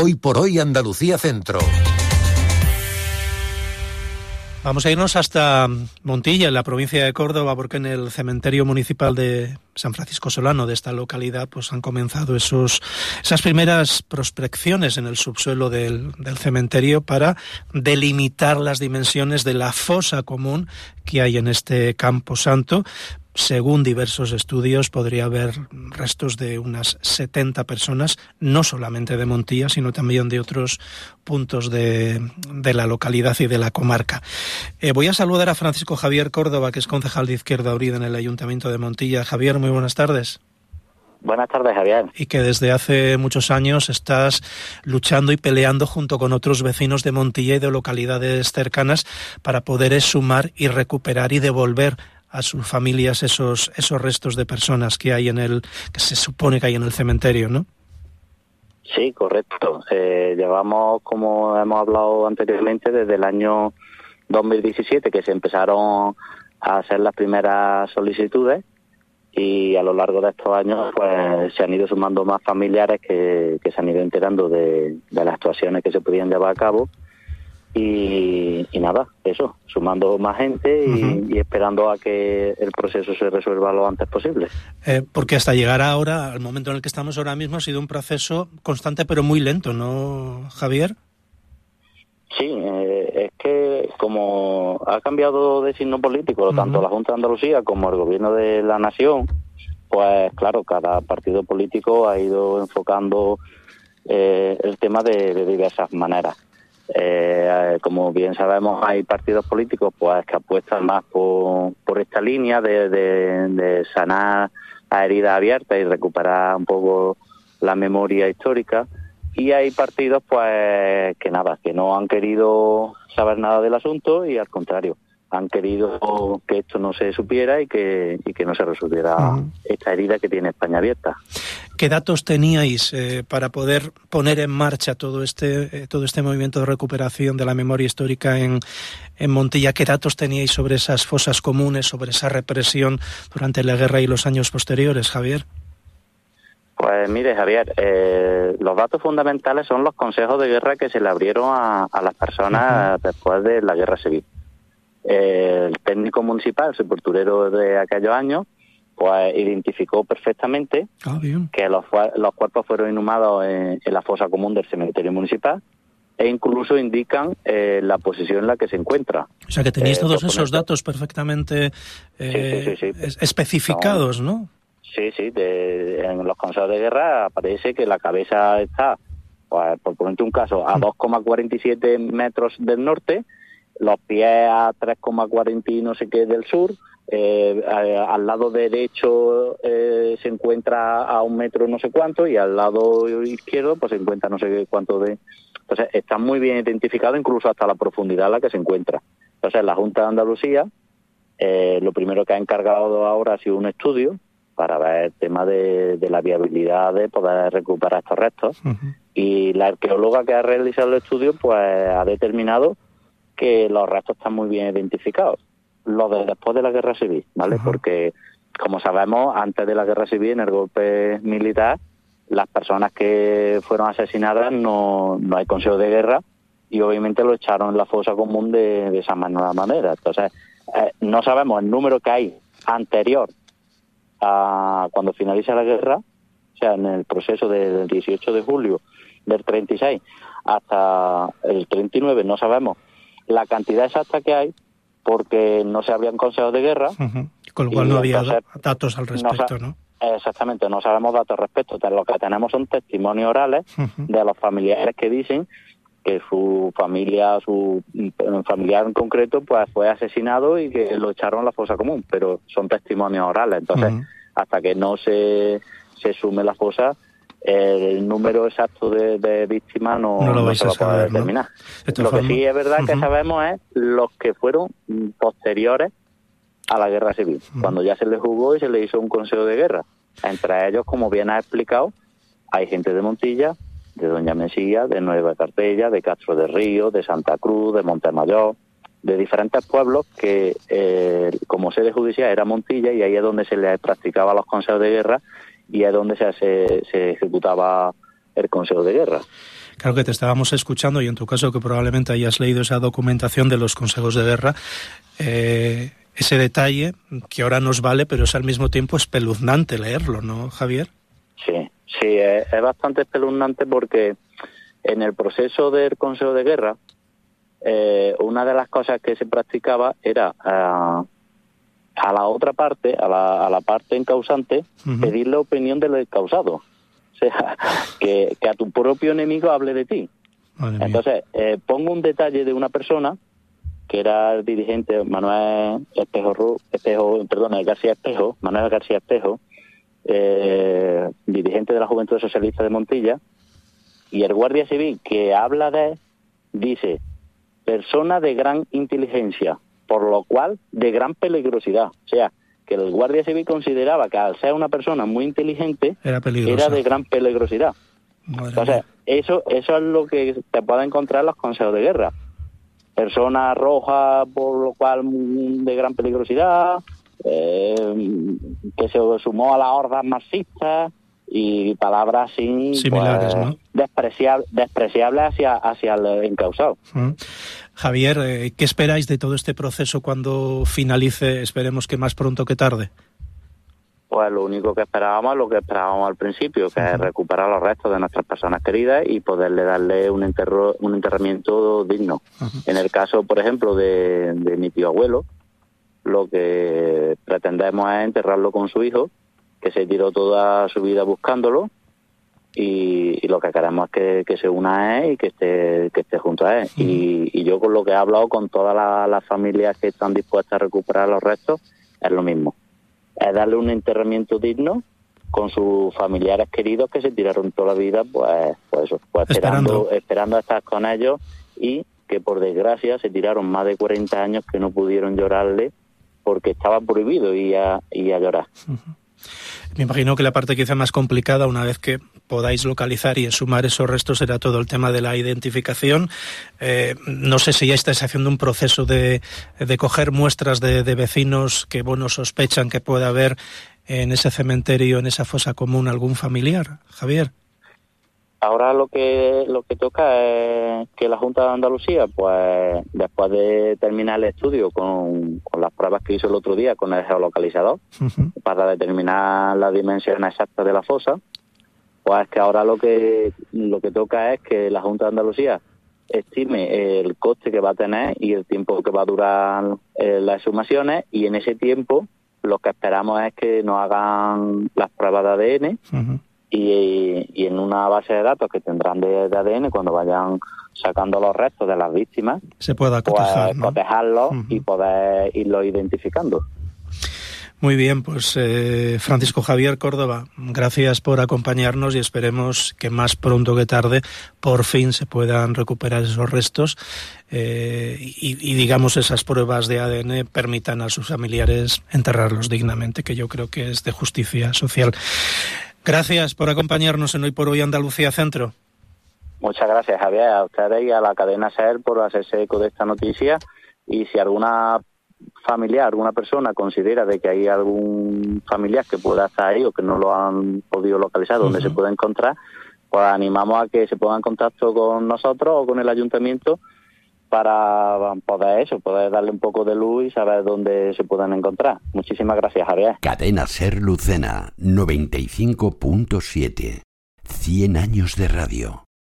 Hoy por hoy Andalucía Centro. Vamos a irnos hasta Montilla, en la provincia de Córdoba, porque en el cementerio municipal de San Francisco Solano, de esta localidad, pues han comenzado esas primeras prospecciones en el subsuelo del cementerio para delimitar las dimensiones de la fosa común que hay en este camposanto. Según diversos estudios, podría haber restos de unas 70 personas, no solamente de Montilla, sino también de otros puntos de la localidad y de la comarca. Voy a saludar a Francisco Javier Córdoba, que es concejal de Izquierda Unida en el Ayuntamiento de Montilla. Javier, muy buenas tardes. Buenas tardes, Javier. Y que desde hace muchos años estás luchando y peleando junto con otros vecinos de Montilla y de localidades cercanas para poder exhumar y recuperar y devolver a sus familias esos restos de personas que hay que se supone que hay en el cementerio, ¿no? Sí, correcto. Llevamos, como hemos hablado anteriormente, desde el año 2017 que se empezaron a hacer las primeras solicitudes, y a lo largo de estos años pues se han ido sumando más familiares que se han ido enterando de las actuaciones que se podían llevar a cabo. Y nada, eso, sumando más gente y esperando a que el proceso se resuelva lo antes posible. Porque hasta llegar ahora, al momento en el que estamos ahora mismo, ha sido un proceso constante pero muy lento, ¿no, Javier? Sí, es que como ha cambiado de signo político, tanto la Junta de Andalucía como el Gobierno de la Nación, pues claro, cada partido político ha ido enfocando el tema de diversas maneras. Como bien sabemos, hay partidos políticos pues que apuestan más por esta línea de sanar las heridas abiertas y recuperar un poco la memoria histórica, y hay partidos pues que no han querido saber nada del asunto y al contrario han querido que esto no se supiera y que no se resolviera esta herida que tiene España abierta. ¿Qué datos teníais para poder poner en marcha todo este movimiento de recuperación de la memoria histórica en Montilla? ¿Qué datos teníais sobre esas fosas comunes, sobre esa represión durante la guerra y los años posteriores, Javier? Pues mire, Javier, los datos fundamentales son los consejos de guerra que se le abrieron a las personas después de la guerra civil. El técnico municipal, el sepulturero de aquellos años, pues identificó perfectamente que los cuerpos fueron inhumados en la fosa común del cementerio municipal, e incluso indican la posición en la que se encuentra. O sea que tenéis todos esos datos perfectamente sí. especificados, ¿no? Sí, en los consejos de guerra aparece que la cabeza está, pues, por ponerte un caso, a 2,47 metros del norte, los pies a 3,40 y no sé qué del sur, al lado derecho se encuentra a 1 metro no sé cuánto, y al lado izquierdo pues se encuentra no sé qué cuánto de... Entonces está muy bien identificado, incluso hasta la profundidad a la que se encuentra. Entonces la Junta de Andalucía lo primero que ha encargado ahora ha sido un estudio para ver el tema de la viabilidad de poder recuperar estos restos, y la arqueóloga que ha realizado el estudio pues ha determinado que los restos están muy bien identificados, los de después de la guerra civil, ¿vale? Porque, como sabemos, antes de la guerra civil, en el golpe militar, las personas que fueron asesinadas no hay consejo de guerra, y obviamente lo echaron en la fosa común de esa manera. Entonces, no sabemos el número que hay anterior a cuando finaliza la guerra, o sea, en el proceso del 18 de julio del 36 hasta el 39, no sabemos la cantidad exacta que hay, porque no se habían consejos de guerra. Con lo cual no había datos al respecto, ¿no? Exactamente, no sabemos datos al respecto. Lo que tenemos son testimonios orales de los familiares que dicen que su familiar en concreto pues fue asesinado y que lo echaron a la fosa común, pero son testimonios orales. Entonces, hasta que no se sume la fosa, el número exacto de víctimas no lo se va a poder determinar. ¿No? Lo que sí es verdad que sabemos es los que fueron posteriores a la guerra civil, cuando ya se les juzgó y se les hizo un consejo de guerra. Entre ellos, como bien ha explicado, hay gente de Montilla, de Doña Mesía, de Nueva Cartella, de Castro de Río, de Santa Cruz, de Montemayor, de diferentes pueblos que como sede judicial era Montilla, y ahí es donde se les practicaba los consejos de guerra y es donde se ejecutaba el consejo de guerra. Claro que te estábamos escuchando y en tu caso que probablemente hayas leído esa documentación de los consejos de guerra, ese detalle que ahora nos vale, pero es al mismo tiempo espeluznante leerlo, ¿no, Javier? Sí, es bastante espeluznante porque en el proceso del Consejo de Guerra, una de las cosas que se practicaba era a la otra parte, a la parte encausante, pedir la opinión del encausado. O sea, que a tu propio enemigo hable de ti. Entonces, pongo un detalle de una persona que era el dirigente Manuel García Espejo, dirigente de la Juventud Socialista de Montilla, y el guardia civil que habla de él dice: persona de gran inteligencia, por lo cual de gran peligrosidad. O sea, que el guardia civil consideraba que al ser una persona muy inteligente era de gran peligrosidad. Entonces, eso es lo que te puede encontrar en los consejos de guerra. Persona roja, por lo cual de gran peligrosidad, que se sumó a las hordas marxistas, y palabras así similares, ¿no? despreciables hacia el encausado. Javier, ¿qué esperáis de todo este proceso cuando finalice? Esperemos que más pronto que tarde. Pues lo único que esperábamos, lo que esperábamos al principio, que es recuperar los restos de nuestras personas queridas y poderle darle un enterramiento digno. En el caso, por ejemplo, de mi tío abuelo, lo que pretendemos es enterrarlo con su hijo, que se tiró toda su vida buscándolo, y lo que queremos es que se una a él y que esté junto a él. Y yo, con lo que he hablado con todas las familias que están dispuestas a recuperar los restos, es lo mismo. Es darle un enterramiento digno con sus familiares queridos que se tiraron toda la vida, pues esperando a estar con ellos, y que por desgracia se tiraron más de 40 años que no pudieron llorarle porque estaba prohibido ir a llorar. Me imagino que la parte quizá más complicada, una vez que podáis localizar y exhumar esos restos, será todo el tema de la identificación. No sé si ya estáis haciendo un proceso de coger muestras de vecinos que sospechan que pueda haber en ese cementerio, en esa fosa común, algún familiar, Javier. Ahora lo que toca es que la Junta de Andalucía, pues después de terminar el estudio con las pruebas que hizo el otro día con el geolocalizador, para determinar la dimensión exacta de la fosa, pues que ahora lo que toca es que la Junta de Andalucía estime el coste que va a tener y el tiempo que va a durar las exhumaciones, y en ese tiempo lo que esperamos es que nos hagan las pruebas de ADN. Y en una base de datos que tendrán de ADN, cuando vayan sacando los restos de las víctimas, se pueda cotejar, ¿no? Cotejarlos y poder irlos identificando. Muy bien, pues Francisco Javier Córdoba, gracias por acompañarnos y esperemos que más pronto que tarde por fin se puedan recuperar esos restos y digamos esas pruebas de ADN permitan a sus familiares enterrarlos dignamente, que yo creo que es de justicia social. Gracias por acompañarnos en Hoy por Hoy Andalucía Centro. Muchas gracias, Javier, a ustedes y a la cadena SER por hacerse eco de esta noticia, y si alguna familiar, alguna persona considera de que hay algún familiar que pueda estar ahí o que no lo han podido localizar, donde se puede encontrar, pues animamos a que se pongan en contacto con nosotros o con el ayuntamiento para poder darle un poco de luz y saber dónde se pueden encontrar. Muchísimas gracias, Javier. Cadena SER Lucena 95.7. 100 años de radio.